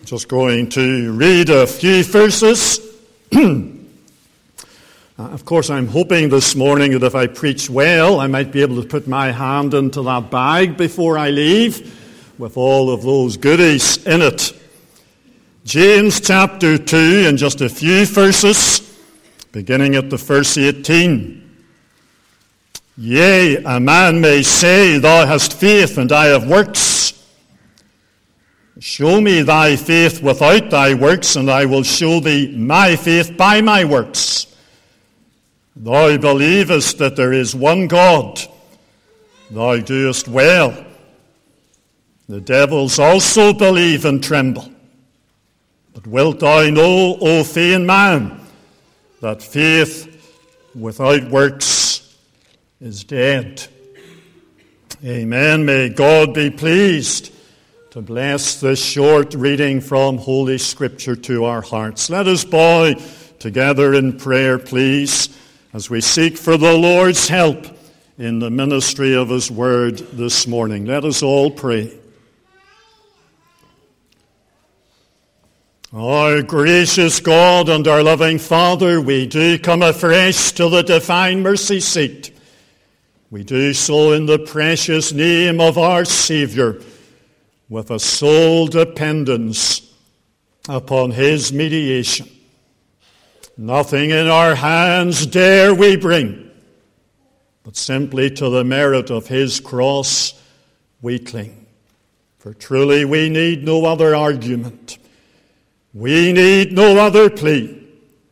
Just going to read a few verses. Of course, I'm hoping this morning that if I preach well, I might be able to put my hand into that bag before I leave with all of those goodies in it. James chapter 2 and just a few verses, beginning at the verse 18. Yea, a man may say, Thou hast faith, and I have works. Show me thy faith without thy works, and I will show thee my faith by my works. Thou believest that there is one God. Thou doest well. The devils also believe and tremble. But wilt thou know, O vain man, that faith without works is dead? Amen. May God be pleased to bless this short reading from Holy Scripture to our hearts. Let us bow together in prayer, please, as we seek for the Lord's help in the ministry of His Word this morning. Let us all pray. Our gracious God and our loving Father, we do come afresh to the divine mercy seat. We do so in the precious name of our Saviour, with a sole dependence upon His mediation. Nothing in our hands dare we bring, but simply to the merit of His cross we cling. For truly we need no other argument. We need no other plea.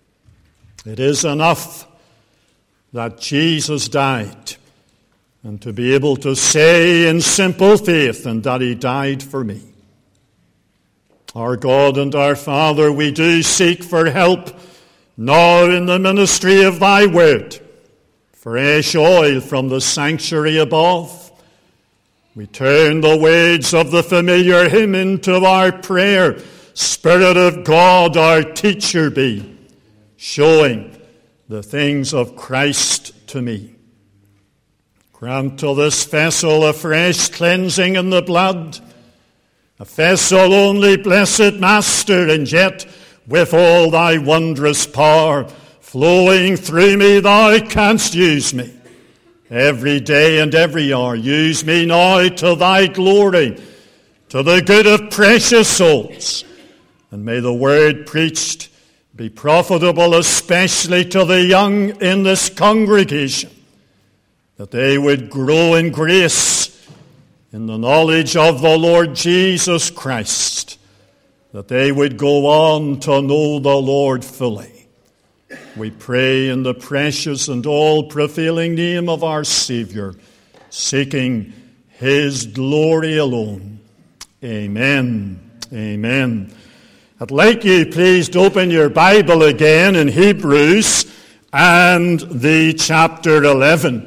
It is enough that Jesus died, and to be able to say in simple faith, and that He died for me. Our God and our Father, we do seek for help now in the ministry of Thy Word. Fresh oil from the sanctuary above. We turn the words of the familiar hymn into our prayer. Spirit of God, our teacher be, showing the things of Christ to me. Grant to this vessel a fresh cleansing in the blood, a vessel only, blessed Master, and yet with all Thy wondrous power flowing through me, Thou canst use me. Every day and every hour, use me now to Thy glory, to the good of precious souls. And may the word preached be profitable, especially to the young in this congregation, that they would grow in grace in the knowledge of the Lord Jesus Christ, that they would go on to know the Lord fully. We pray in the precious and all-prevailing name of our Saviour, seeking His glory alone. Amen. Amen. I'd like you, please, to open your Bible again in Hebrews and the chapter 11.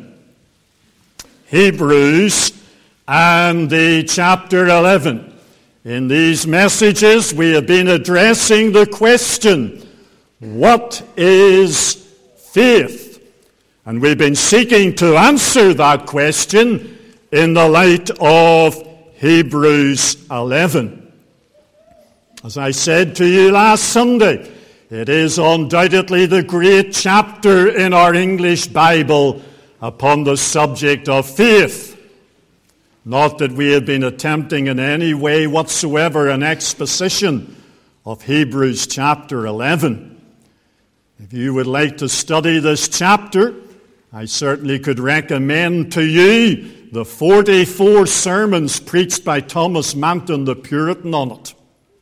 Hebrews and the chapter 11. In these messages, we have been addressing the question, what is faith? And we've been seeking to answer that question in the light of Hebrews 11. As I said to you last Sunday, it is undoubtedly the great chapter in our English Bible upon the subject of faith. Not that we have been attempting in any way whatsoever an exposition of Hebrews chapter 11. If you would like to study this chapter, I certainly could recommend to you the 44 sermons preached by Thomas Manton the Puritan on it.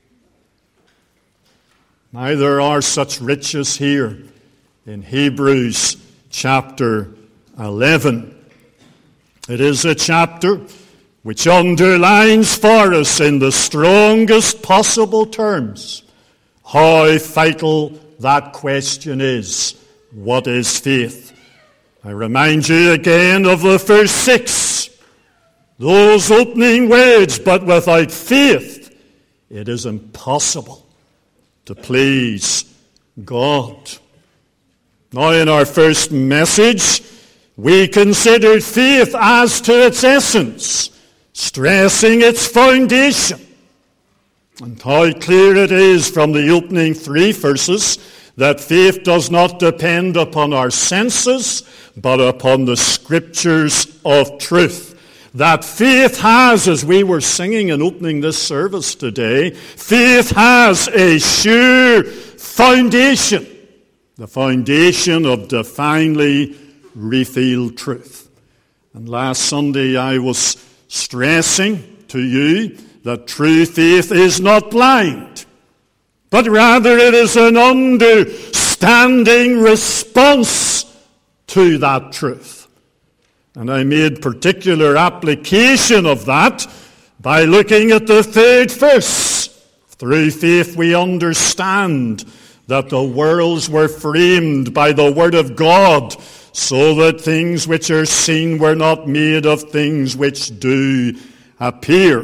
Now there are such riches here in Hebrews chapter 11. It is a chapter which underlines for us in the strongest possible terms how vital that question is. What is faith? I remind you again of the verse 6. Those opening words, but without faith it is impossible to please God. Now in our first message, we considered faith as to its essence, stressing its foundation. And how clear it is from the opening 3 verses that faith does not depend upon our senses, but upon the Scriptures of truth. That faith has, as we were singing in opening this service today, faith has a sure foundation, the foundation of divinely revealed truth. And last Sunday I was stressing to you that true faith is not blind, but rather it is an understanding response to that truth. And I made particular application of that by looking at the 3rd verse. Through faith we understand that the worlds were framed by the Word of God, so that things which are seen were not made of things which do appear.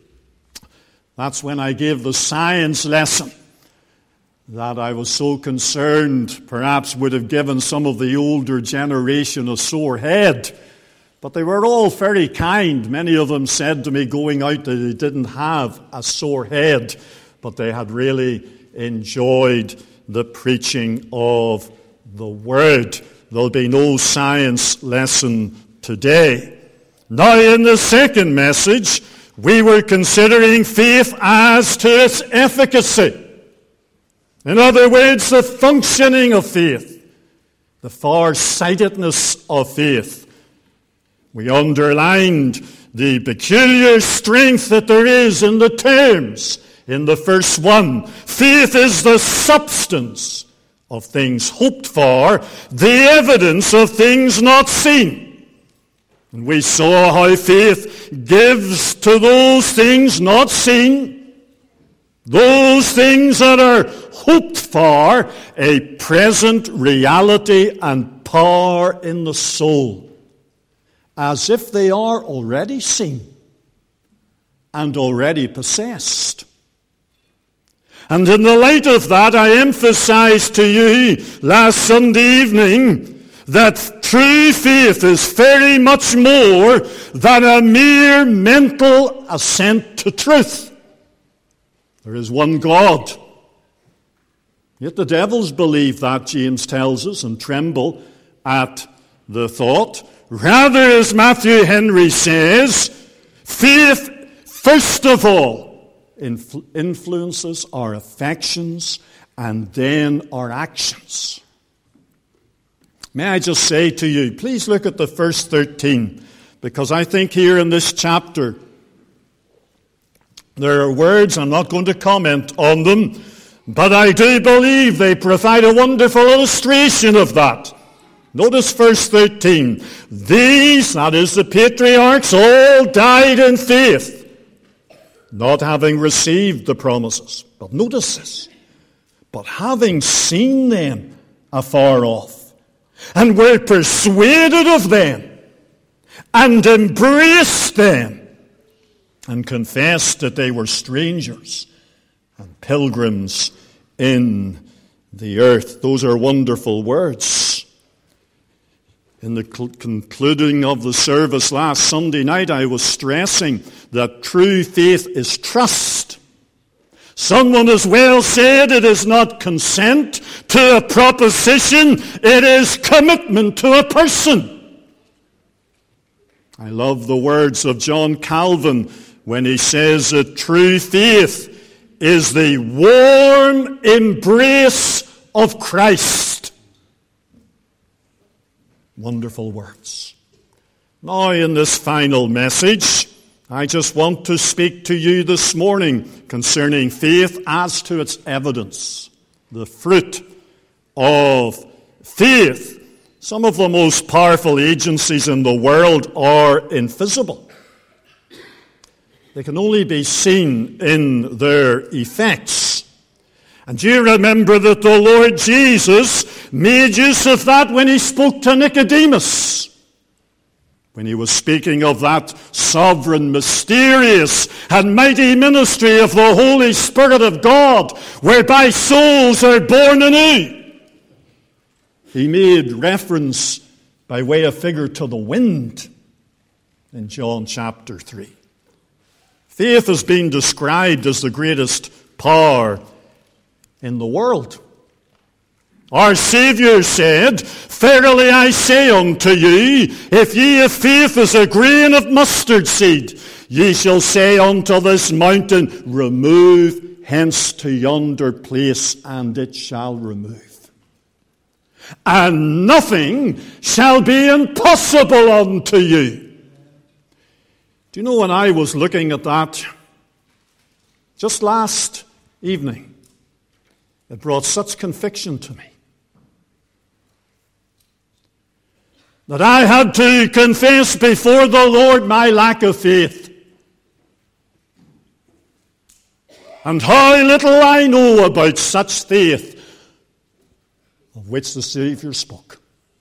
That's when I gave the science lesson that I was so concerned perhaps would have given some of the older generation a sore head. But they were all very kind. Many of them said to me going out that they didn't have a sore head, but they had really enjoyed the preaching of the Word. There'll be no science lesson today. Now, in the second message, we were considering faith as to its efficacy. In other words, the functioning of faith, the far-sightedness of faith. We underlined the peculiar strength that there is in the terms in the first one. Faith is the substance of things hoped for, the evidence of things not seen. And we saw how faith gives to those things not seen, those things that are hoped for, a present reality and power in the soul, as if they are already seen and already possessed. And in the light of that, I emphasized to you last Sunday evening that true faith is very much more than a mere mental assent to truth. There is one God. Yet the devils believe that, James tells us, and tremble at the thought. Rather, as Matthew Henry says, faith, first of all, influences our affections and then our actions. May I just say to you, please look at the first 13, because I think here in this chapter there are words, I'm not going to comment on them, but I do believe they provide a wonderful illustration of that. Notice verse 13. These, that is the patriarchs, all died in faith, not having received the promises. But notice this. But having seen them afar off, and were persuaded of them, and embraced them, and confessed that they were strangers and pilgrims in the earth. Those are wonderful words. In the concluding of the service last Sunday night, I was stressing that true faith is trust. Someone has well said it is not consent to a proposition, it is commitment to a person. I love the words of John Calvin when he says that true faith is the warm embrace of Christ. Wonderful words. Now, in this final message, I just want to speak to you this morning concerning faith as to its evidence, the fruit of faith. Some of the most powerful agencies in the world are invisible. They can only be seen in their effects. And do you remember that the Lord Jesus made use of that when he spoke to Nicodemus? When he was speaking of that sovereign, mysterious, and mighty ministry of the Holy Spirit of God, whereby souls are born anew. He made reference by way of figure to the wind in John chapter 3. Faith has been described as the greatest power in the world. Our Saviour said, "Verily I say unto you, if ye have faith as a grain of mustard seed, ye shall say unto this mountain, remove hence to yonder place, and it shall remove. And nothing shall be impossible unto you." Do you know, when I was looking at that just last evening, it brought such conviction to me that I had to confess before the Lord my lack of faith, and how little I know about such faith of which the Saviour spoke.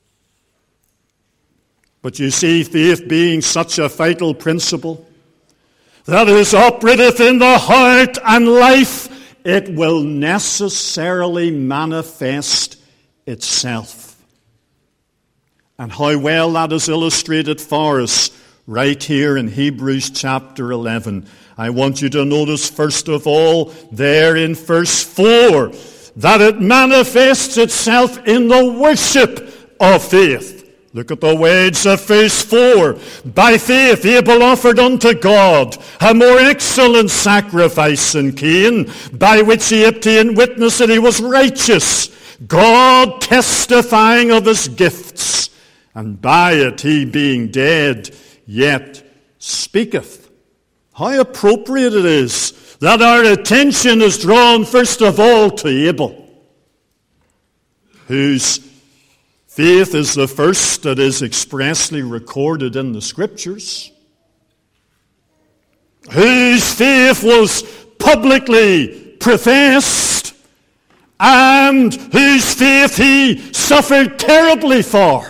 But you see, faith being such a vital principle that is operative in the heart and life, it will necessarily manifest itself. And how well that is illustrated for us right here in Hebrews chapter 11. I want you to notice, first of all, there in verse 4, that it manifests itself in the worship of faith. Look at the words of verse 4. By faith Abel offered unto God a more excellent sacrifice than Cain, by which he obtained witness that he was righteous, God testifying of his gifts, and by it he being dead yet speaketh. How appropriate it is that our attention is drawn first of all to Abel, whose faith is the first that is expressly recorded in the Scriptures, whose faith was publicly professed, and whose faith he suffered terribly for.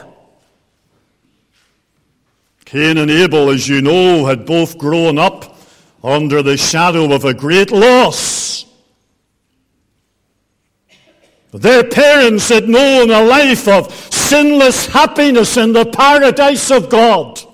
Cain and Abel, as you know, had both grown up under the shadow of a great loss. Their parents had known a life of sinless happiness in the paradise of God.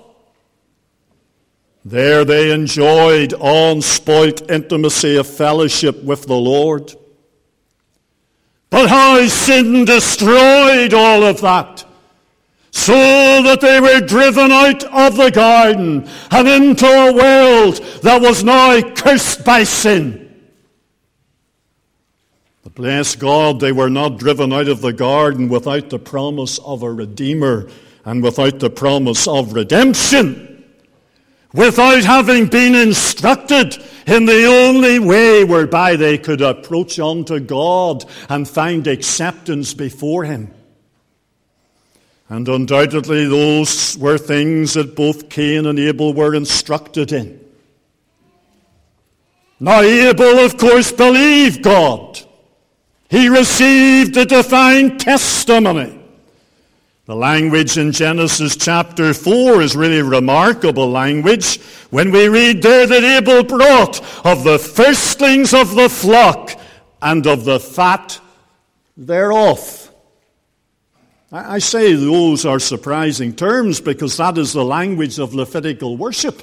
There they enjoyed unspoilt intimacy of fellowship with the Lord. But how sin destroyed all of that, so that they were driven out of the garden and into a world that was now cursed by sin. But bless God, they were not driven out of the garden without the promise of a Redeemer and without the promise of redemption, without having been instructed in the only way whereby they could approach unto God and find acceptance before Him. And undoubtedly those were things that both Cain and Abel were instructed in. Now Abel, of course, believed God. He received the divine testimony. The language in Genesis chapter 4 is really remarkable language when we read there that Abel brought of the firstlings of the flock and of the fat thereof. I say those are surprising terms because that is the language of Levitical worship.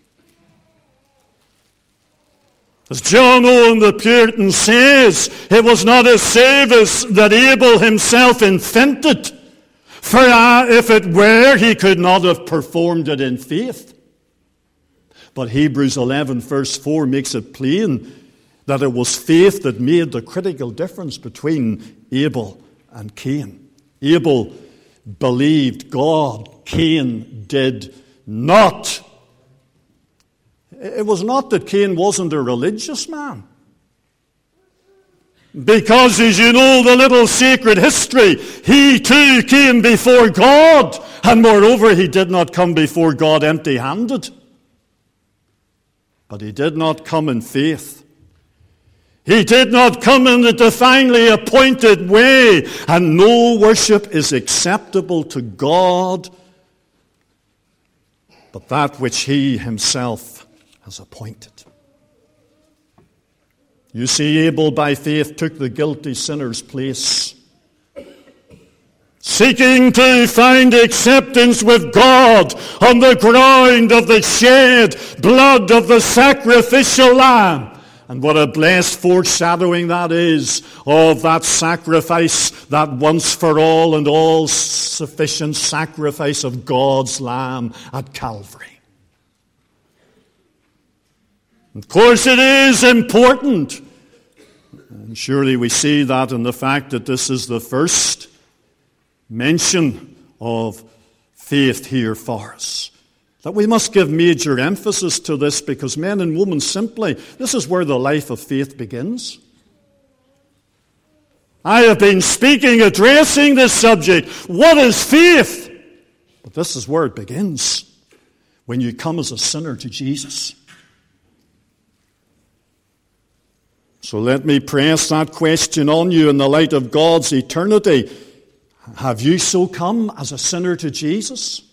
As John Owen the Puritan says, it was not a service that Abel himself invented, for if it were, he could not have performed it in faith. But Hebrews 11 verse 4 makes it plain that it was faith that made the critical difference between Abel and Cain. Abel believed God. Cain did not. It was not that Cain wasn't a religious man. Because, as you know, the little sacred history, he too came before God. And moreover, he did not come before God empty-handed. But he did not come in faith. He did not come in the divinely appointed way, and no worship is acceptable to God but that which he himself has appointed. You see, Abel by faith took the guilty sinner's place. seeking to find acceptance with God on the ground of the shed blood of the sacrificial lamb. And what a blessed foreshadowing that is of that sacrifice, that once for all and all sufficient sacrifice of God's Lamb at Calvary. Of course it is important. And surely we see that in the fact that this is the first mention of faith here for us. That we must give major emphasis to this because men and women simply, this is where the life of faith begins. I have been addressing this subject. What is faith? But this is where it begins. When you come as a sinner to Jesus. So let me press that question on you in the light of God's eternity. Have you so come as a sinner to Jesus?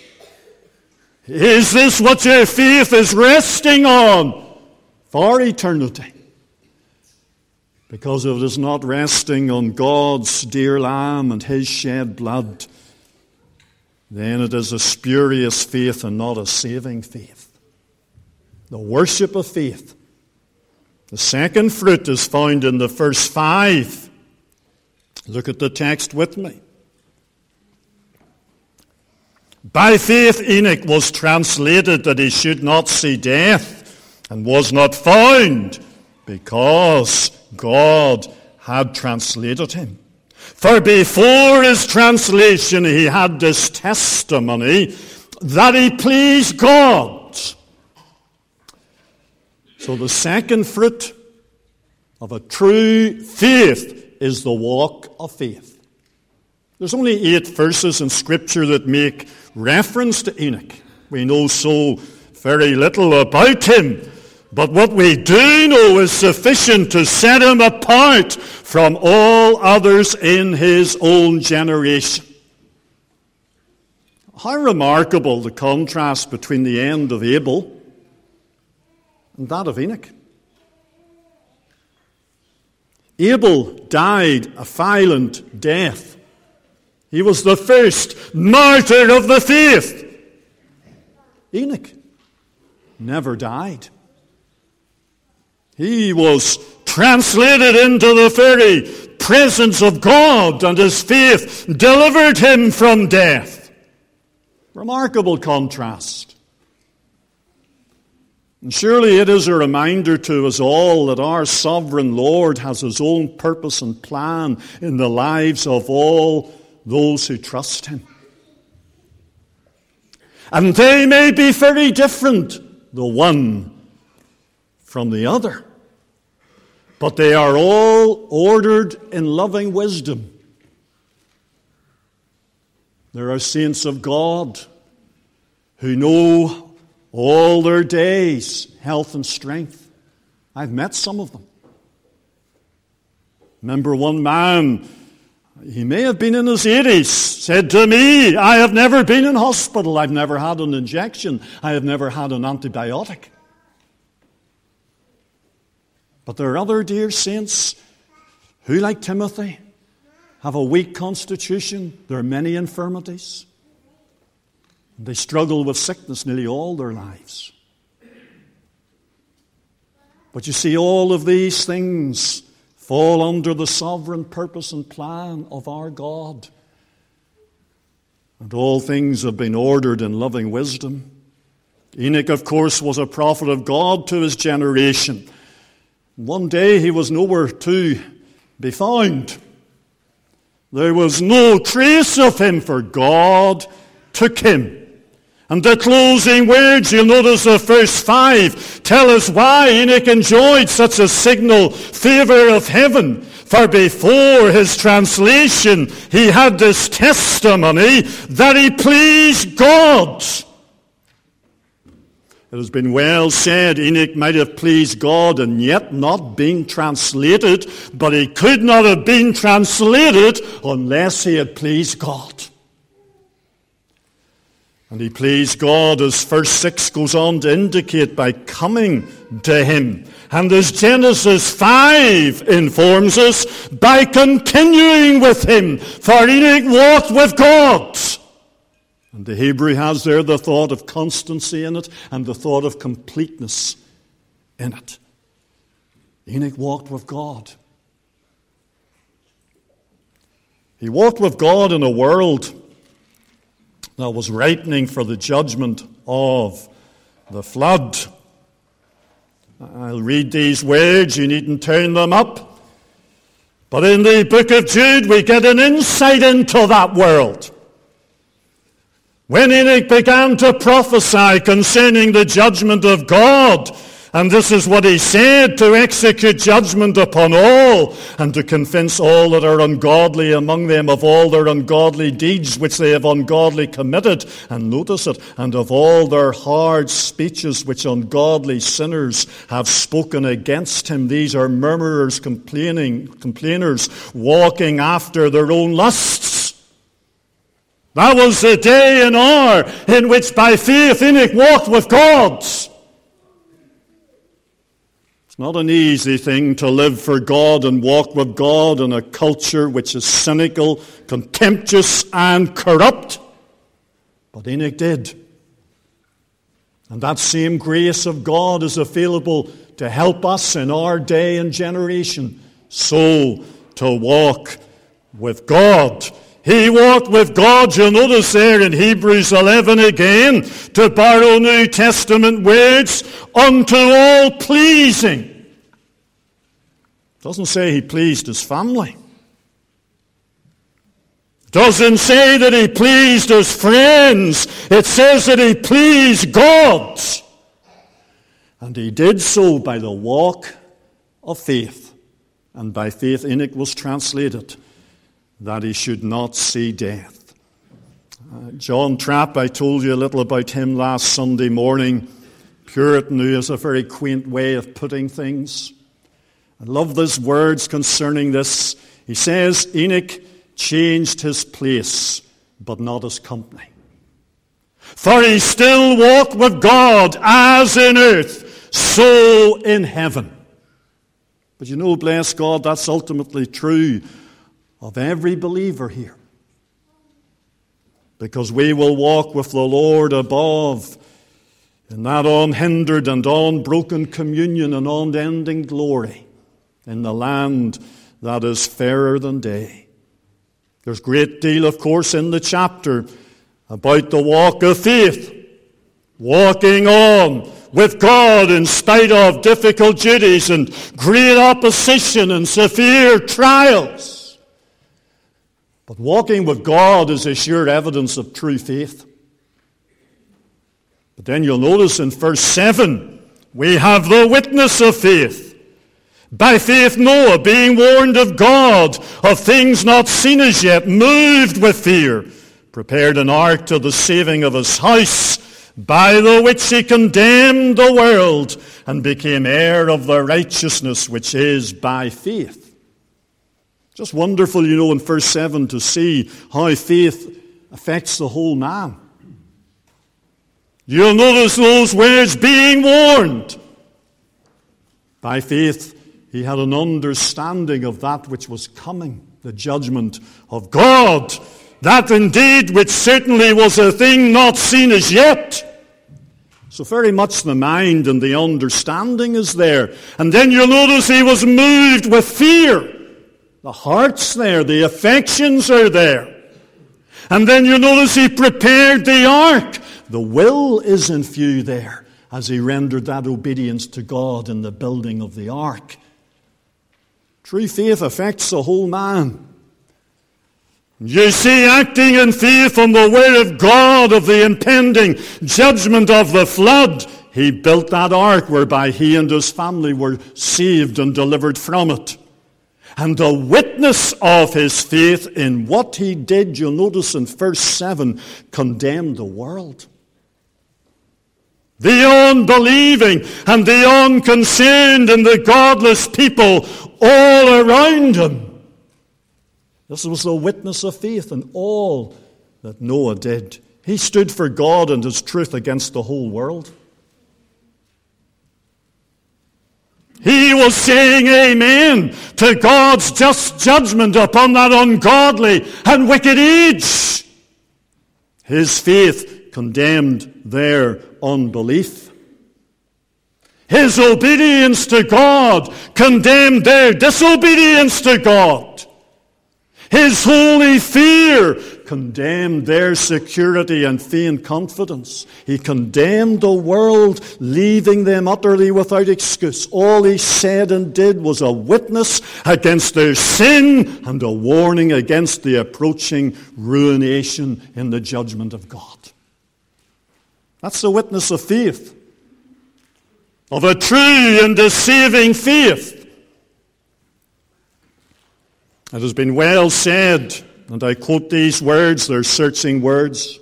Is this what your faith is resting on for eternity? Because if it is not resting on God's dear Lamb and His shed blood, then it is a spurious faith and not a saving faith. The worship of faith. The second fruit is found in the verse 5. Look at the text with me. By faith Enoch was translated that he should not see death, and was not found, because God had translated him. For before his translation he had this testimony that he pleased God. So the second fruit of a true faith is the walk of faith. There's only 8 verses in Scripture that make reference to Enoch. We know so very little about him, but what we do know is sufficient to set him apart from all others in his own generation. How remarkable the contrast between the end of Abel and that of Enoch. Abel died a violent death. He was the first martyr of the faith. Enoch never died. He was translated into the very presence of God, and his faith delivered him from death. Remarkable contrast. And surely it is a reminder to us all that our sovereign Lord has his own purpose and plan in the lives of all those who trust him. And they may be very different, the one from the other. But they are all ordered in loving wisdom. There are saints of God who know all their days, health and strength. I've met some of them. Remember one man, he may have been in his 80s, said to me, I have never been in hospital, I've never had an injection, I have never had an antibiotic. But there are other dear saints who, like Timothy, have a weak constitution. There are many infirmities. They struggle with sickness nearly all their lives. But you see, all of these things fall under the sovereign purpose and plan of our God. And all things have been ordered in loving wisdom. Enoch, of course, was a prophet of God to his generation. One day he was nowhere to be found. There was no trace of him, for God took him. And the closing words, you'll notice of verse 5, tell us why Enoch enjoyed such a signal favor of heaven. For before his translation, he had this testimony that he pleased God. It has been well said, Enoch might have pleased God and yet not been translated, but he could not have been translated unless he had pleased God. And he pleased God, as verse 6 goes on to indicate, by coming to him. And as Genesis 5 informs us, by continuing with him. For Enoch walked with God. And the Hebrew has there the thought of constancy in it and the thought of completeness in it. Enoch walked with God. He walked with God in a world that was ripening for the judgment of the flood. I'll read these words, you needn't turn them up. But in the book of Jude, we get an insight into that world. When Enoch began to prophesy concerning the judgment of God, and this is what he said, to execute judgment upon all, and to convince all that are ungodly among them of all their ungodly deeds which they have ungodly committed, and notice it, and of all their hard speeches which ungodly sinners have spoken against him. These are murmurers, complainers, walking after their own lusts. That was the day and hour in which by faith Enoch walked with God. Not an easy thing to live for God and walk with God in a culture which is cynical, contemptuous, and corrupt. But Enoch did. And that same grace of God is available to help us in our day and generation. So, to walk with God. He walked with God, you'll notice there in Hebrews 11 again, to borrow New Testament words, unto all pleasing. Doesn't say he pleased his family. Doesn't say that he pleased his friends. It says that he pleased God. And he did so by the walk of faith. And by faith Enoch was translated, that he should not see death. John Trapp, I told you a little about him last Sunday morning. Puritan, who has a very quaint way of putting things. I love his words concerning this. He says, Enoch changed his place, but not his company. For he still walked with God as in earth, so in heaven. But you know, bless God, that's ultimately true of every believer here. Because we will walk with the Lord above in that unhindered and unbroken communion and unending glory in the land that is fairer than day. There's a great deal, of course, in the chapter about the walk of faith. Walking on with God in spite of difficult duties and great opposition and severe trials. But walking with God is a sure evidence of true faith. But then you'll notice in verse 7, we have the witness of faith. By faith Noah, being warned of God of things not seen as yet, moved with fear, prepared an ark to the saving of his house, by the which he condemned the world and became heir of the righteousness which is by faith. Just wonderful, you know, in verse 7 to see how faith affects the whole man. You'll notice those words, being warned. By faith, he had an understanding of that which was coming, the judgment of God. That indeed, which certainly was a thing not seen as yet. So very much the mind and the understanding is there. And then you'll notice he was moved with fear. The heart's there, the affections are there. And then you notice he prepared the ark. The will is in view there as he rendered that obedience to God in the building of the ark. True faith affects the whole man. You see, acting in faith on the word of God of the impending judgment of the flood, he built that ark whereby he and his family were saved and delivered from it. And the witness of his faith in what he did, you'll notice in verse 7, condemned the world. The unbelieving and the unconcerned and the godless people all around him. This was the witness of faith in all that Noah did He stood for God and his truth against the whole world. He was saying amen to God's just judgment upon that ungodly and wicked age. His faith condemned their unbelief. His obedience to God condemned their disobedience to God. His holy fear condemned their security and vain confidence. He condemned the world, leaving them utterly without excuse. All he said and did was a witness against their sin and a warning against the approaching ruination in the judgment of God. That's the witness of faith, of a true and saving faith. It has been well said, and I quote these words, they're searching words.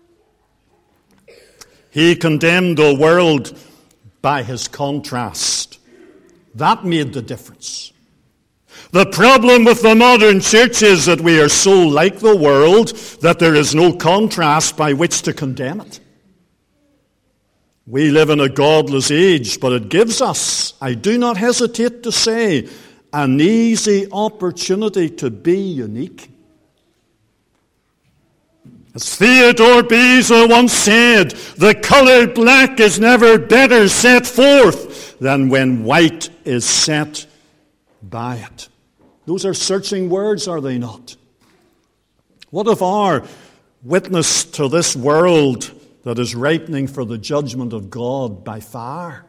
He condemned the world by his contrast. That made the difference. The problem with the modern church is that we are so like the world that there is no contrast by which to condemn it. We live in a godless age, but it gives us, I do not hesitate to say, an easy opportunity to be unique. As Theodore Beza once said, the colour black is never better set forth than when white is set by it. Those are searching words, are they not? What of our witness to this world that is ripening for the judgment of God by fire?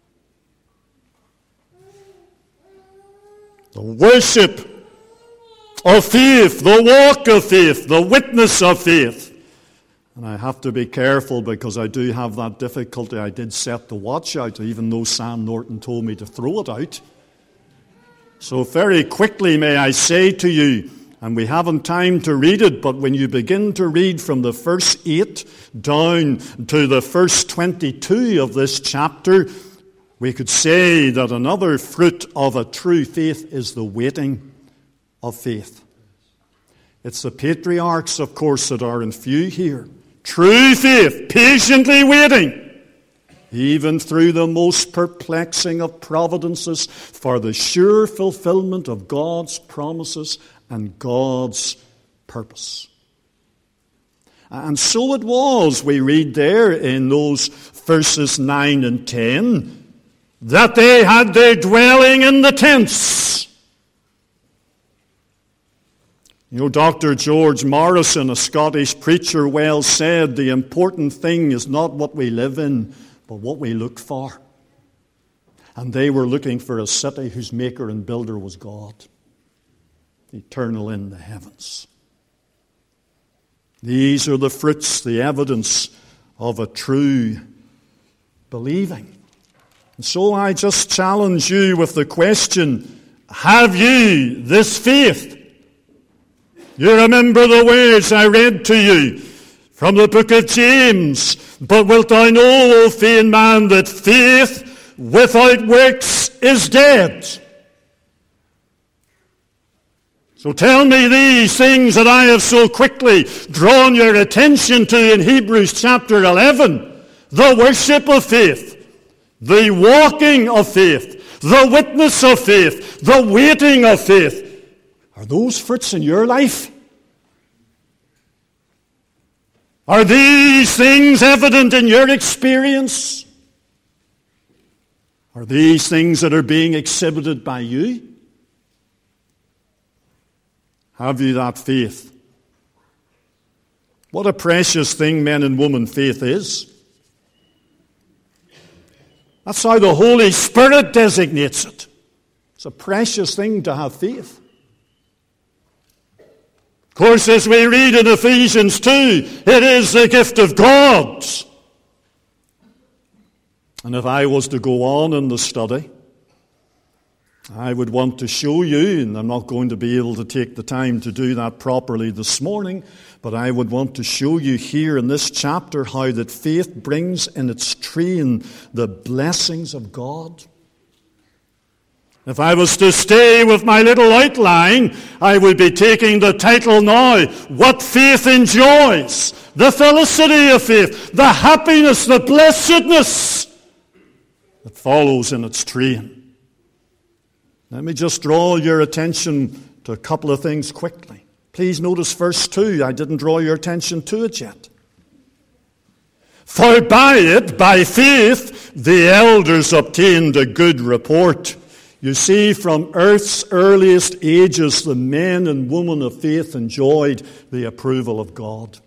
The worship of faith, the walk of faith, the witness of faith. And I have to be careful because I do have that difficulty. I did set the watch out, even though Sam Norton told me to throw it out. So very quickly may I say to you, and we haven't time to read it, but when you begin to read from the first 8 down to the first 22 of this chapter, we could say that another fruit of a true faith is the waiting of faith. It's the patriarchs, of course, that are in view here. True faith, patiently waiting, even through the most perplexing of providences, for the sure fulfillment of God's promises and God's purpose. And so it was, we read there in those verses 9 and 10, that they had their dwelling in the tents. You know, Dr. George Morrison, a Scottish preacher, well said, the important thing is not what we live in, but what we look for. And they were looking for a city whose maker and builder was God, eternal in the heavens. These are the fruits, the evidence of a true believing. And so I just challenge you with the question, have you this faith? You remember the words I read to you from the book of James. But wilt thou know, O vain man, that faith without works is dead? So tell me these things that I have so quickly drawn your attention to in Hebrews chapter 11. The worship of faith, the walking of faith, the witness of faith, the waiting of faith. Are those fruits in your life? Are these things evident in your experience? Are these things that are being exhibited by you? Have you that faith? What a precious thing, men and women, faith is. That's how the Holy Spirit designates it. It's a precious thing to have faith. Of course, as we read in Ephesians 2, it is the gift of God. And if I was to go on in the study, I would want to show you, and I'm not going to be able to take the time to do that properly this morning, but I would want to show you here in this chapter how that faith brings in its train the blessings of God. If I was to stay with my little outline, I would be taking the title now, What Faith Enjoys, the felicity of faith, the happiness, the blessedness that follows in its train. Let me just draw your attention to a couple of things quickly. Please notice verse 2. I didn't draw your attention to it yet. For by it, by faith, the elders obtained a good report. You see, from earth's earliest ages, the men and women of faith enjoyed the approval of God.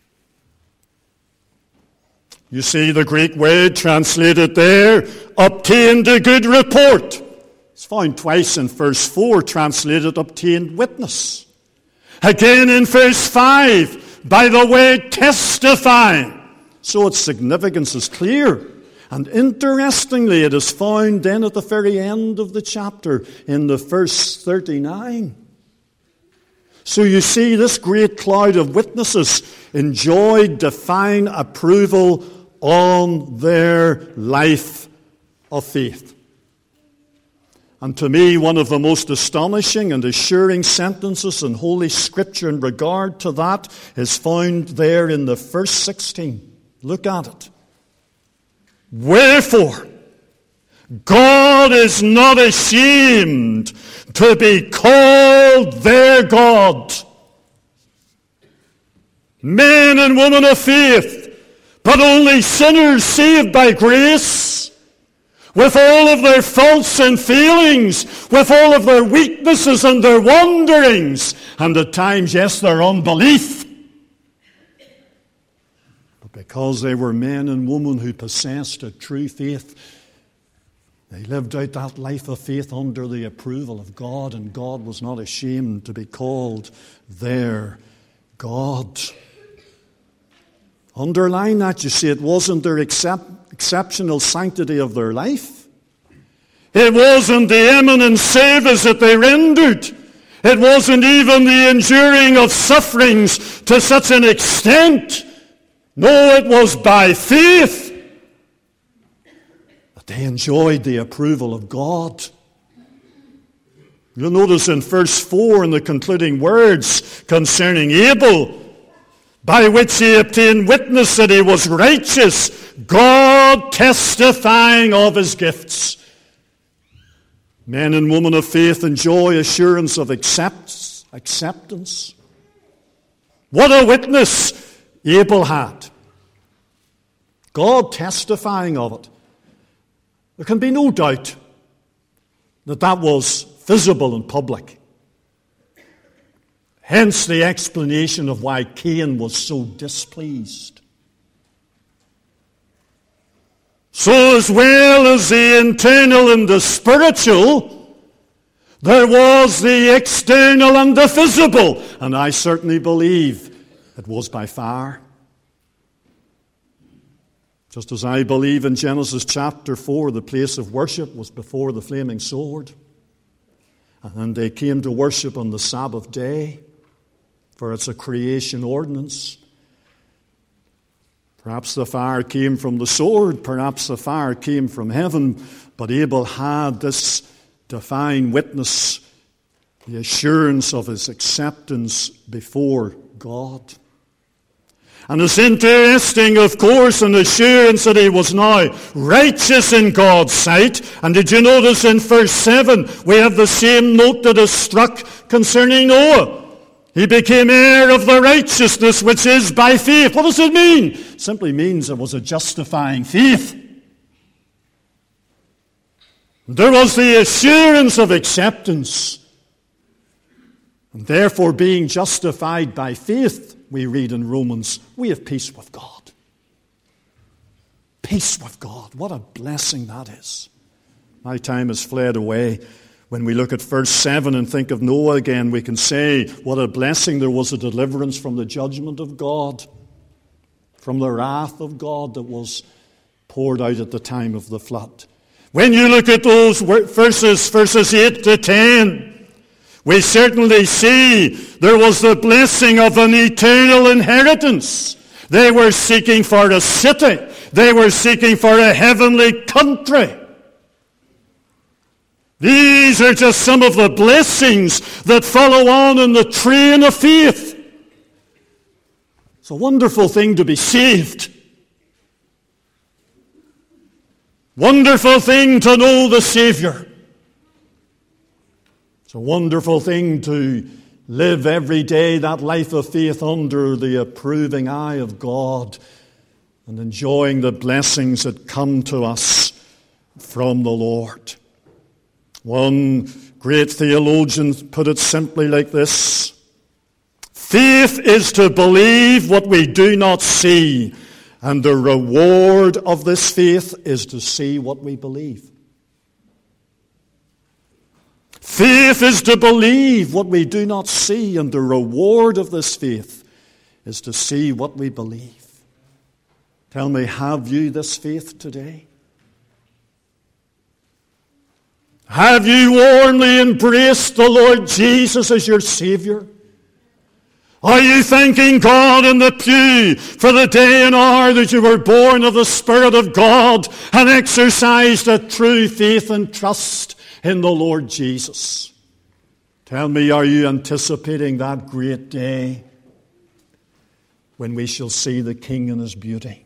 You see, the Greek word translated there, obtained a good report. It's found twice in verse 4, translated obtained witness. Again in verse 5, by the word testifying. So its significance is clear. And interestingly, it is found then at the very end of the chapter in the verse 39. So you see, this great cloud of witnesses enjoyed divine approval on their life of faith. And to me, one of the most astonishing and assuring sentences in Holy Scripture in regard to that is found there in the verse 16. Look at it. Wherefore, God is not ashamed to be called their God. Men and women of faith, but only sinners saved by grace, with all of their faults and failings, with all of their weaknesses and their wanderings, and at times, yes, their unbelief. Because they were men and women who possessed a true faith, they lived out that life of faith under the approval of God, and God was not ashamed to be called their God. Underline that, you see, it wasn't their exceptional sanctity of their life. It wasn't the eminent service that they rendered. It wasn't even the enduring of sufferings to such an extent. No, it was by faith that they enjoyed the approval of God. You'll notice in verse 4 in the concluding words concerning Abel, by which he obtained witness that he was righteous, God testifying of his gifts. Men and women of faith enjoy assurance of acceptance. What a witness Abel had. God testifying of it. There can be no doubt that that was visible and public. Hence the explanation of why Cain was so displeased. So as well as the internal and the spiritual, there was the external and the visible. And I certainly believe it was by far. Just as I believe in Genesis chapter 4, the place of worship was before the flaming sword. And they came to worship on the Sabbath day, for it's a creation ordinance. Perhaps the fire came from the sword, perhaps the fire came from heaven, but Abel had this divine witness, the assurance of his acceptance before God. And it's interesting, of course, an assurance that he was now righteous in God's sight. And did you notice in verse 7, we have the same note that is struck concerning Noah. He became heir of the righteousness which is by faith. What does it mean? It simply means it was a justifying faith. There was the assurance of acceptance. And therefore, being justified by faith, we read in Romans, we have peace with God. Peace with God. What a blessing that is. My time has fled away. When we look at verse 7 and think of Noah again, we can say, what a blessing. There was a deliverance from the judgment of God, from the wrath of God that was poured out at the time of the flood. When you look at those verses 8 to 10, we certainly see there was the blessing of an eternal inheritance. They were seeking for a city. They were seeking for a heavenly country. These are just some of the blessings that follow on in the train of faith. It's a wonderful thing to be saved. Wonderful thing to know the Savior. It's a wonderful thing to live every day that life of faith under the approving eye of God and enjoying the blessings that come to us from the Lord. One great theologian put it simply like this: faith is to believe what we do not see, and the reward of this faith is to see what we believe. Faith is to believe what we do not see, and the reward of this faith is to see what we believe. Tell me, have you this faith today? Have you warmly embraced the Lord Jesus as your Savior? Are you thanking God in the pew for the day and hour that you were born of the Spirit of God and exercised a true faith and trust in the Lord Jesus? Tell me, are you anticipating that great day when we shall see the King in his beauty?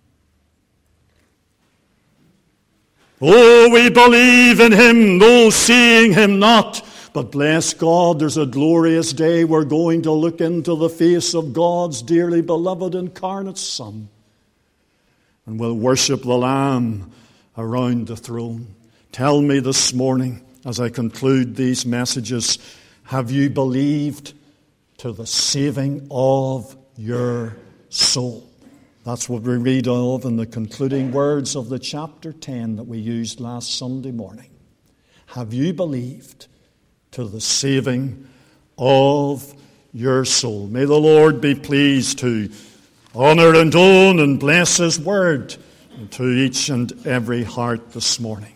Oh, we believe in him, though seeing him not. But bless God, there's a glorious day we're going to look into the face of God's dearly beloved incarnate Son. And we'll worship the Lamb around the throne. Tell me this morning, as I conclude these messages, have you believed to the saving of your soul? That's what we read of in the concluding words of the chapter 10 that we used last Sunday morning. Have you believed to the saving of your soul? May the Lord be pleased to honor and own and bless his word to each and every heart this morning.